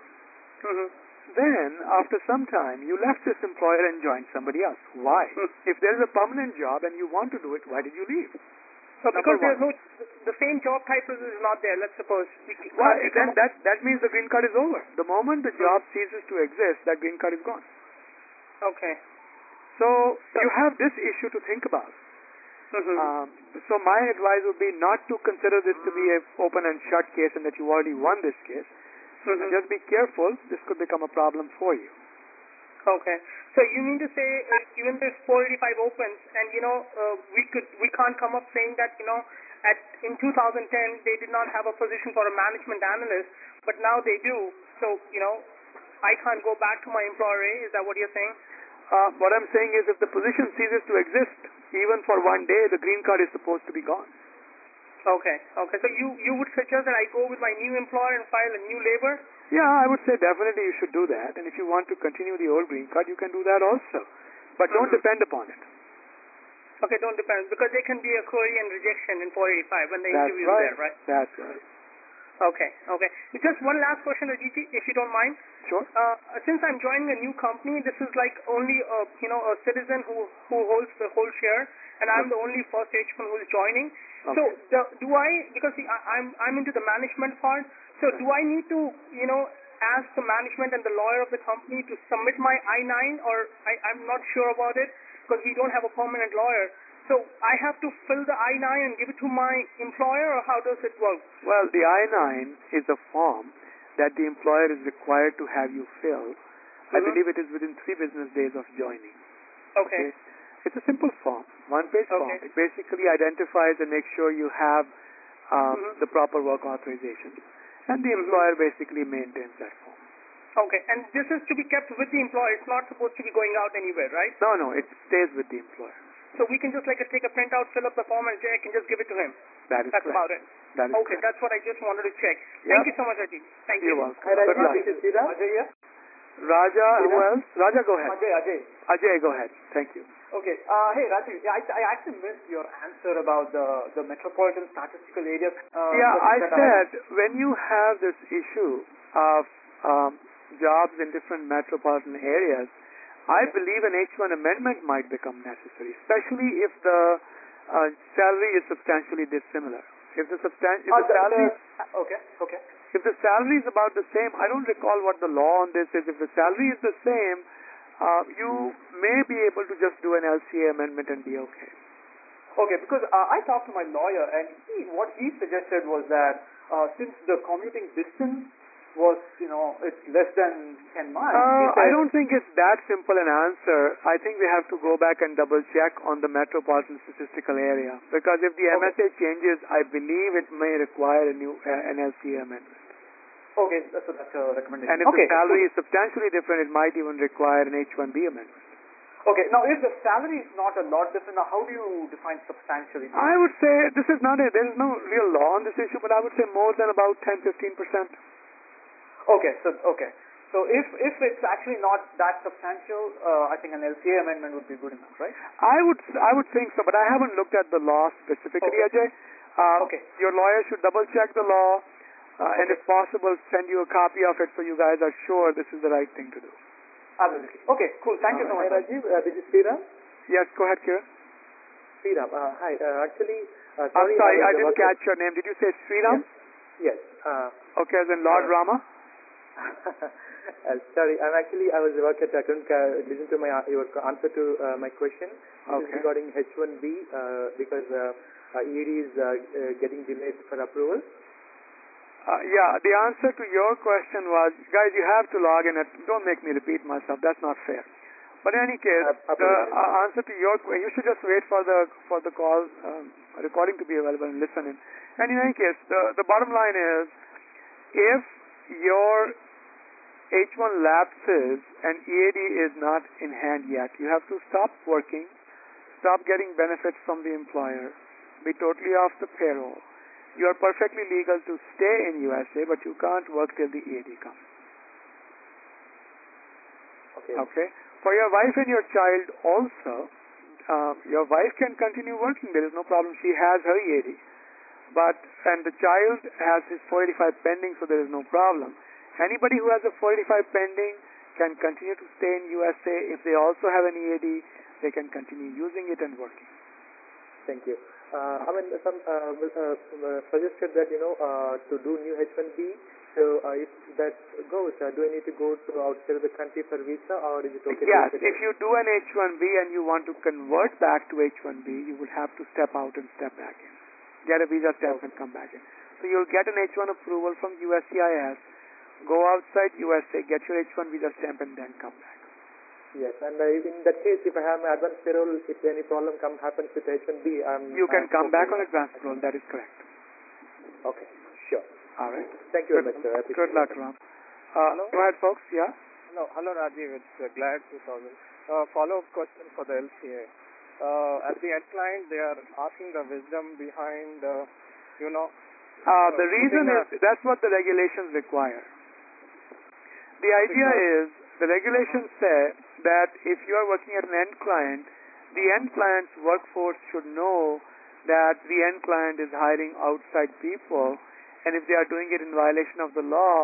Then, after some time, you left this employer and joined somebody else. Why? If there is a permanent job and you want to do it, why did you leave?
So because
Number
there's the same job title is not there, let's suppose.
Well, then that means the green card is over. The moment the job ceases to exist, that green card is gone.
Okay.
So you have this issue to think about. So my advice would be not to consider this to be an open and shut case and that you already won this case. Just be careful. This could become a problem for you.
Okay. So you mean to say even if 485 opens and we can't come up saying that in 2010 they did not have a position for a management analyst, but now they do. So I can't go back to my employer A. Is that what you're saying?
What I'm saying is if the position ceases to exist, even for one day, the green card is supposed to be gone.
Okay. So you would suggest that I go with my new employer and file a new labor?
Yeah, I would say definitely you should do that. And if you want to continue the old green card, you can do that also. But don't depend upon it.
Okay, don't depend. Because there can be a query and rejection in 485 when the
That's
interview
right.
is there, right?
That's right.
Okay. Just one last question, Ajiti, if you don't mind.
Sure.
Since I'm joining a new company, this is like only a citizen who holds the whole share, and I'm the only first H1 who is joining.
Okay.
So do I, because see, I'm into the management part, so do I need to ask the management and the lawyer of the company to submit my I-9, or I'm not sure about it because we don't have a permanent lawyer. So I have to fill the I-9 and give it to my employer, or how does it work?
Well, the I-9 is a form that the employer is required to have you fill. I believe it is within 3 business days of joining.
Okay.
It's a simple form, one-page form.
Okay.
It basically identifies and makes sure you have the proper work authorization. And the employer basically maintains that form.
Okay, and this is to be kept with the employer. It's not supposed to be going out anywhere, right?
No, it stays with the employer.
So we can just take a printout, fill up the form, and I can just give it to him.
That's
correct.
about
it.
That is
okay,
correct.
that's what I just wanted to check.
Yep.
Thank you so much, Ajit. Thank you.
You're welcome.
Hi,
Good luck.
Raja. This is Sridhar. Ajay here.
Raja, who else? Raja, go ahead.
Ajay.
Ajay, go ahead. Thank you.
Okay. Hey, Rajiv. I actually missed your answer about the metropolitan statistical areas.
I said when you have this issue of jobs in different metropolitan areas, I believe an H1 amendment might become necessary, especially if the salary is substantially dissimilar. If the salary is about the same, I don't recall what the law on this is. If the salary is the same, you may be able to just do an LCA amendment and be okay.
Okay, because I talked to my lawyer, and what he suggested was that since the commuting distance was, it's less than 10 miles.
I don't think it's that simple an answer. I think we have to go back and double check on the metropolitan statistical area, because if the MSA changes, I believe it may require a new an LCA amendment.
Okay, so that's a recommendation.
And if the salary is substantially different, it might even require an H1B amendment.
Okay, now if the salary is not a lot different, now how do you define substantially?
I would say this is not there is no real law on this issue, but I would say more than about 10-15%.
Okay, so if it's actually not that substantial, I think an LCA amendment would be good enough, right?
I would think so, but I haven't looked at the law specifically,
Okay.
Ajay.
Okay.
Your lawyer should double check the law, and if possible, send you a copy of it so you guys are sure this is the right thing to do.
Absolutely. Okay, cool. Thank you so much.
Rajiv, this is Sriram.
Yes, go ahead, Kiran.
Sriram, hi. Actually,
I'm
sorry,
sorry, I
was
didn't
working-
catch your name. Did you say Sriram?
Yes.
Okay, as in Lord Rama?
Sorry, I was working. I couldn't listen to your answer to my question. This is
Okay.
regarding H1B because EAD is getting delayed for approval.
Yeah, the answer to your question was, guys, you have to log in. Don't make me repeat myself. That's not fair. But in any case, the answer to your question, you should just wait for the call recording to be available and listen in. And in any case, the bottom line is, if your H1 lapses and EAD is not in hand yet, you have to stop working, stop getting benefits from the employer, be totally off the payroll. You are perfectly legal to stay in USA, but you can't work till the EAD comes. Okay. For your wife and your child also, your wife can continue working. There is no problem. She has her EAD. And the child has his 485 pending, so there is no problem. Anybody who has a 485 pending can continue to stay in USA. If they also have an EAD, they can continue using it and working.
Thank you. Some suggested that to do new H1B. So if that goes, do I need to go to outside of the country for visa, or is it okay?
Yes, if you do an H1B and you want to convert back to H1B, you would have to step out and step back in. Get a visa stamp and come back in. So you'll get an H1 approval from USCIS, go outside USA, get your H1 visa stamp, and then come back.
Yes, and in that case, if I have my advance payroll, if any problem happens with H1B,
you can come back on advance payroll. That is correct.
Okay, sure.
All right.
Thank you very much, sir.
Good luck, Ram. Go ahead, folks. Yeah.
Hello, Rajiv. It's Glad 2000. Follow-up question for the LCA. At the end client, they are asking the wisdom behind,
the reason is that's what the regulations require. The idea is the regulations say that if you are working at an end client, the end client's workforce should know that the end client is hiring outside people, and if they are doing it in violation of the law,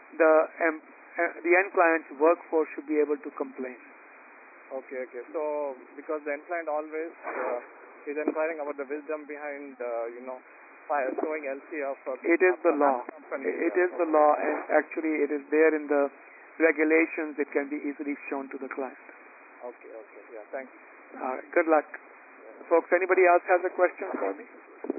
the end client's workforce should be able to complain.
Okay. So, because the end client always is inquiring about the wisdom behind, showing LC of
it is the law.
Company.
It is the law, and actually it is there in the regulations. It can be easily shown to the client.
Okay. Yeah, thank you.
All right. Good luck. Folks, anybody else has a question for me?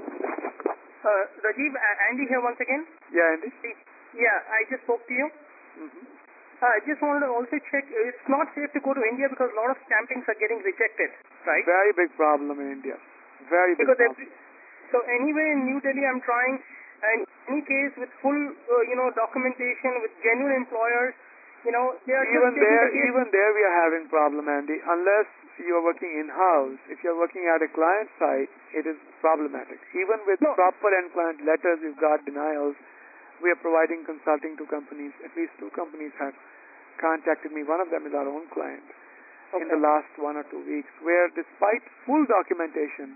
Rajiv, Andy here once again.
Yeah, Andy?
Yeah, I just spoke to you.
Mm-hmm.
I just wanted to also check, it's not safe to go to India because a lot of stampings are getting rejected, right?
Very big problem in India. Very big problem.
So anyway, in New Delhi, I'm trying, in any case, with full, documentation, with genuine employers, they are
even there we are having problem, Andy. Unless you are working in-house, if you are working at a client site, it is problematic. Even with proper end client letters, we've got denials. We are providing consulting to companies. At least 2 companies have contacted me. One of them is our own client in the last 1 or 2 weeks, where despite full documentation,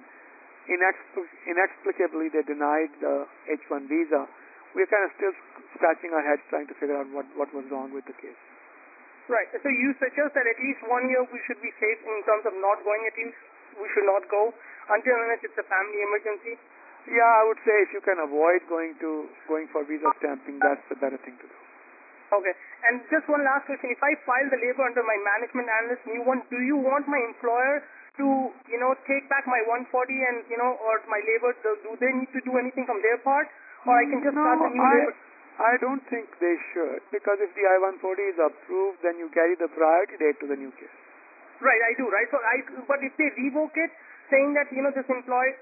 inexplicably they denied the H1 visa. We're kind of still scratching our heads trying to figure out what was wrong with the case.
Right. So you suggest that at least 1 year we should be safe in terms of not going, at least we should not go until unless it's a family emergency?
Yeah, I would say if you can avoid going for visa stamping, that's the better thing to do.
Okay. And just one last question. If I file the labor under my management analyst new one, do you want my employer to, take back my 140 and, or my labor, do they need to do anything from their part? Or I can just start the new labor?
I don't think they should, because if the I-140 is approved, then you carry the priority date to the new case.
Right, I do, right? So but if they revoke it, saying that, this employee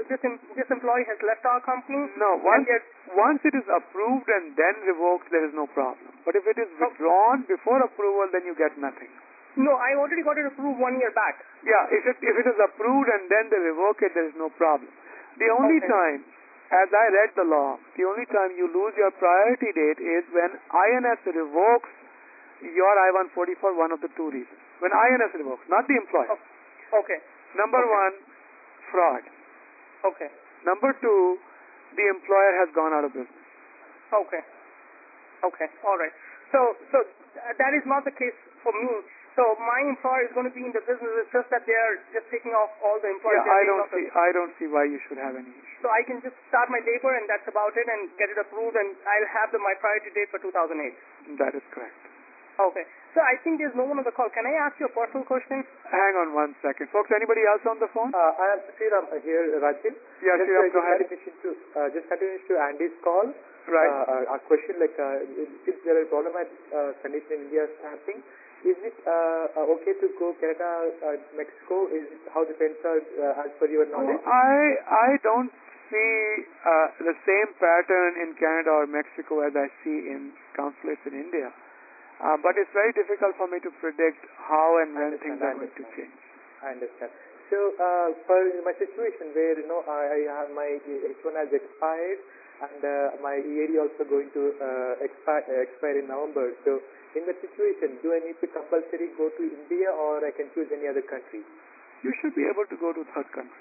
has left our company.
No, once it is approved and then revoked, there is no problem. But if it is withdrawn before approval, then you get nothing.
No, I already got it approved 1 year back.
Yeah, if it is approved and then they revoke it, there is no problem. The only time, as I read the law, the only time you lose your priority date is when INS revokes your I-140 for one of the two reasons. When INS revokes, not the employer.
Okay.
Number one, fraud.
Okay.
Number two, the employer has gone out of business.
Okay. Okay. All right. So that is not the case for me. So my employer is going to be in the business. It's just that they are just taking off all the employees.
Yeah, I don't see why you should have any issue.
So I can just start my labor and that's about it and get it approved and I'll have my priority date for 2008.
That is correct.
Okay. So I think there's no one on the call. Can I ask you a personal question?
Hang on 1 second. Folks, anybody else on the phone?
I am Sriram here, Rajiv.
Yeah, Sriram, go ahead.
Just continuing to Andy's call.
Right.
A question like, if there is problematic condition in India stamping, is it okay to go Canada, Mexico? Is it how the trends are as per your knowledge?
I don't see the same pattern in Canada or Mexico as I see in consulates in India. But it's very difficult for me to predict how and when things are going to change.
I understand. So, for my situation where, I have my H1 has expired and my EAD also going to expire in November. So, in that situation, do I need to compulsory go to India or I can choose any other country?
You should be able to go to third country.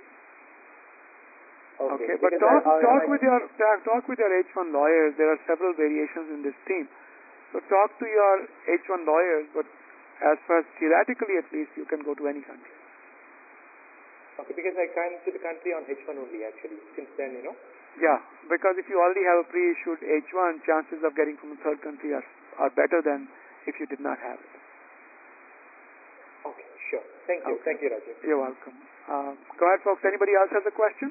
Okay,
but talk with your H1 lawyers. There are several variations in this theme. So talk to your H1 lawyers, but as far as theoretically at least, you can go to any country.
Okay, because I came to the country on H1 only actually, since then,
Yeah, because if you already have a pre-issued H1, chances of getting from a third country are better than if you did not have it.
Okay, sure. Thank you.
Okay.
Thank you, Rajiv.
You're welcome. Go ahead, folks. Anybody else has a question?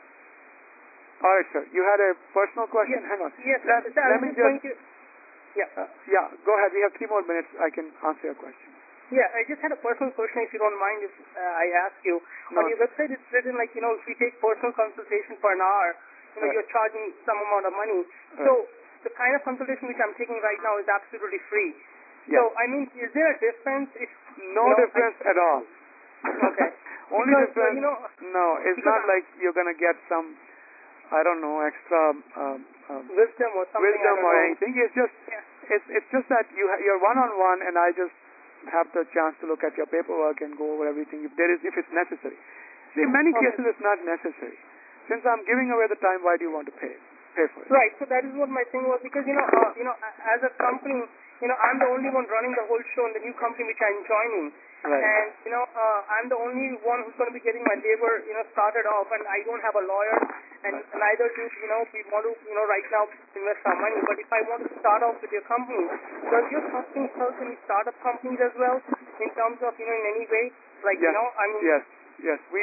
All right, sir. You had a personal question?
Yes.
Hang on.
Yes,
Let me just...
Yeah.
Yeah, go ahead. We have 3 more minutes. I can answer your question.
Yeah, I just had a personal question, if you don't mind, if I ask you.
No.
On your website, it's written like, if we take personal consultation for an hour,
Right.
you're charging some amount of money.
Right.
So the kind of consultation which I'm taking right now is absolutely free.
Yes.
So, I mean, is there a difference if...
No difference at all.
Okay.
Only
Because,
difference... no, it's not like you're going to get some, I don't know, extra...
wisdom or something.
Wisdom or anything. It's just that you're one-on-one, and I just have the chance to look at your paperwork and go over everything if it's necessary. See, in many cases it's not necessary. Since I'm giving away the time, why do you want to pay for it?
Right. So that is what my thing was, because as a company, I'm the only one running the whole show in the new company which I'm joining.
Right.
And I'm the only one who's going to be getting my labor started off, and I don't have a lawyer, and neither do we want to right now invest our money. But if I want to start off with your company, does your company help any startup companies as well in terms of in any way, like
yes.
I mean
Yes, we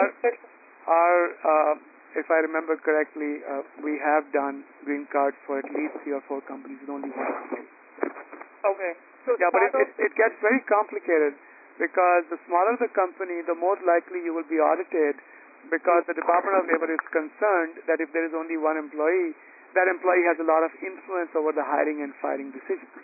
are. If I remember correctly, we have done green cards for at least 3 or 4 companies with only one employee.
Okay. So
yeah, but it gets very complicated because the smaller the company, the more likely you will be audited, because the Department of Labor is concerned that if there is only one employee, that employee has a lot of influence over the hiring and firing decisions.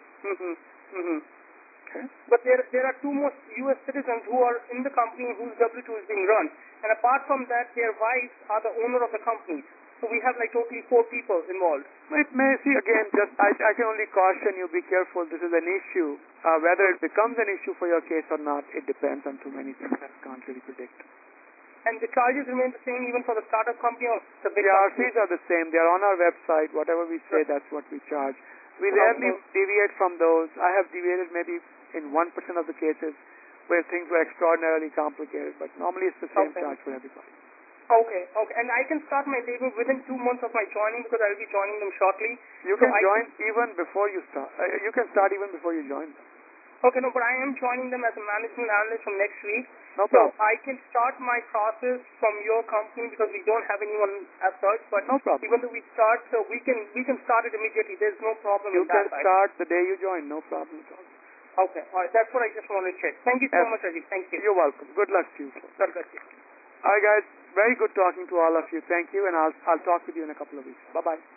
Okay.
But there are 2 more U.S. citizens who are in the company whose W-2 is being run. And apart from that, their wives are the owner of the company. So we have like totally 4 people involved.
It may, see again, I can only caution you, be careful, this is an issue. Whether it becomes an issue for your case or not, it depends on too many things that can't really predict.
And the charges remain the same even for the startup company or the big
our
company?
fees are the same. They are on our website. Whatever we say, that's what we charge. We rarely deviate from those. I have deviated maybe in 1% of the cases where things were extraordinarily complicated, but normally it's the same charge for everybody.
Okay. And I can start my labor within 2 months of my joining because I'll be joining them shortly.
You can join even before you start. You can start even before you join them.
Okay, no, but I am joining them as a management analyst from next week.
No problem.
So I can start my process from your company because we don't have anyone as such. But
no problem.
Even though we start, so we can start it immediately. There's no problem.
You can start the day you join. No problem at all.
Okay, all right. That's what I just wanted to check. Thank you so much, Rajiv. Thank you.
You're welcome. Good luck to you.
God bless you.
All right, guys. Very good talking to all of you. Thank you, and I'll talk with you in a couple of weeks. Bye bye.